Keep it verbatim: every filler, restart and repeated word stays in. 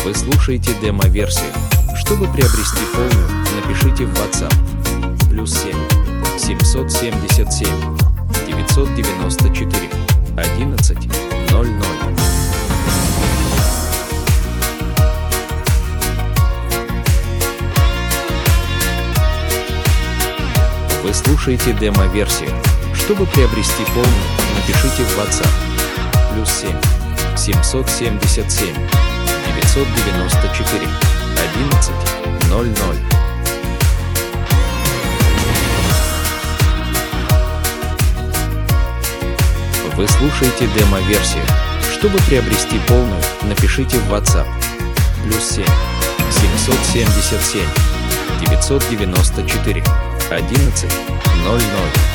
Вы слушаете демо-версию. Чтобы приобрести полную, напишите в WhatsApp плюс семь семьсот семьдесят семь девятьсот девяносто четыре одиннадцать ноль ноль. Вы слушаете демо-версию. Чтобы приобрести полную, напишите в WhatsApp плюс семь семьсот семьдесят семь девятьсот девяносто четыре одиннадцать ноль ноль. Вы слушаете демо-версию. Чтобы приобрести полную, напишите в WhatsApp плюс семь семьсот семьдесят семь девятьсот девяносто четыре одиннадцать ноль ноль.